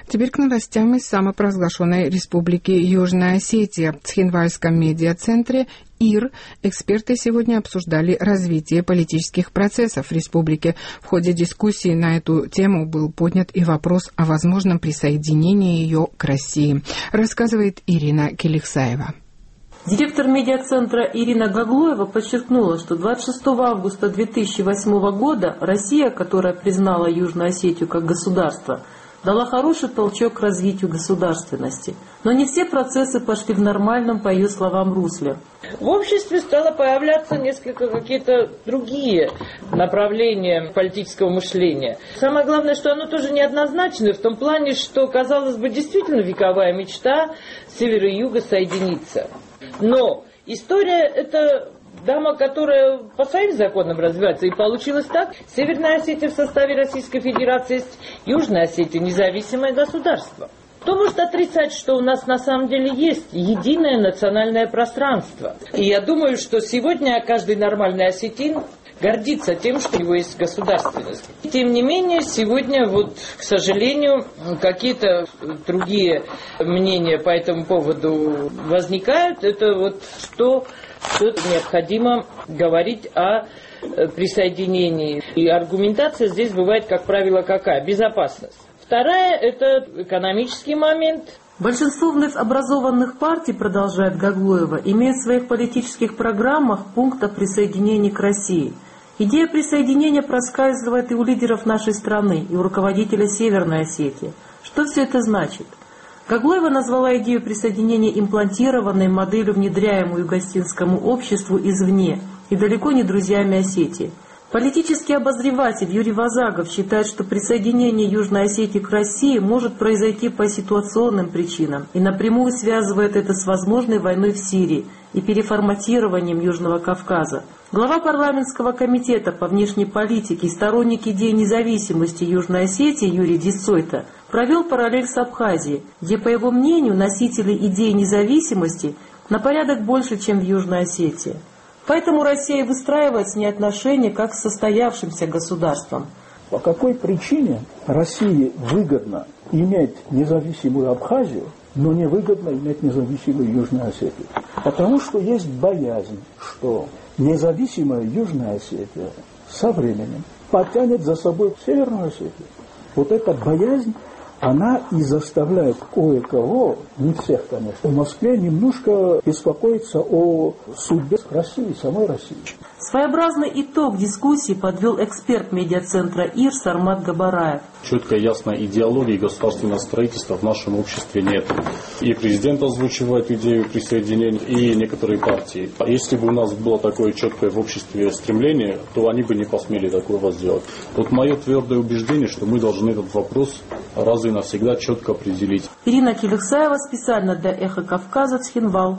Теперь к новостям из самопровозглашенной республики Южная Осетия. В Цхинвальском медиацентре ИР эксперты сегодня обсуждали развитие политических процессов в республике. В ходе дискуссии на эту тему был поднят и вопрос о возможном присоединении ее к России, рассказывает Ирина Келихсаева. Директор медиацентра Ирина Гаглоева подчеркнула, что 26 августа 2008 года Россия, которая признала Южную Осетию как государство, дала хороший толчок к развитию государственности. Но не все процессы пошли в нормальном, по ее словам, русле. В обществе стало появляться несколько какие-то другие направления политического мышления. Самое главное, что оно тоже неоднозначное, в том плане, что, казалось бы, действительно вековая мечта севера и юга соединиться. Но история – это дама, которая по своим законам развивается. И получилось так. Северная Осетия в составе Российской Федерации есть, Южная Осетия – независимое государство. Кто может отрицать, что у нас на самом деле есть единое национальное пространство? И я думаю, что сегодня каждый нормальный осетин гордится тем, что у него есть государственность. Тем не менее, сегодня, к сожалению, какие-то другие мнения по этому поводу возникают. Это что необходимо говорить о присоединении. И аргументация здесь бывает, как правило, какая? Безопасность. Вторая – это экономический момент. Большинство вновь образованных партий, продолжает Гаглоева, имеют в своих политических программах пункт о присоединении к России. Идея присоединения проскальзывает и у лидеров нашей страны, и у руководителя Северной Осетии. Что все это значит? Гаглоева назвала идею присоединения имплантированной моделью, внедряемую югоосетинскому обществу извне, и далеко не друзьями Осетии. Политический обозреватель Юрий Вазагов считает, что присоединение Южной Осетии к России может произойти по ситуационным причинам и напрямую связывает это с возможной войной в Сирии и переформатированием Южного Кавказа. Глава парламентского комитета по внешней политике и сторонник идеи независимости Южной Осетии Юрий Дисойта провел параллель с Абхазией, где, по его мнению, носители идеи независимости на порядок больше, чем в Южной Осетии. Поэтому Россия выстраивает с ней отношения как с состоявшимся государством. По какой причине России выгодно иметь независимую Абхазию, но невыгодно иметь независимую Южную Осетию? Потому что есть боязнь, что независимая Южная Осетия со временем потянет за собой Северную Осетию. Вот эта боязнь, она и заставляет кое-кого, не всех, конечно, в Москве немножко беспокоиться о судьбе России, самой России. Своеобразный итог дискуссии подвел эксперт медиацентра ИР Сармат Габараев. Четкой ясной идеологии государственного строительства в нашем обществе нет. И президент озвучивает идею присоединения, и некоторые партии. Если бы у нас было такое четкое в обществе стремление, то они бы не посмели такого сделать. Вот мое твердое убеждение, что мы должны этот вопрос раз и навсегда четко определить. Ирина Келихсаева специально для «Эхо Кавказа», Цхинвал.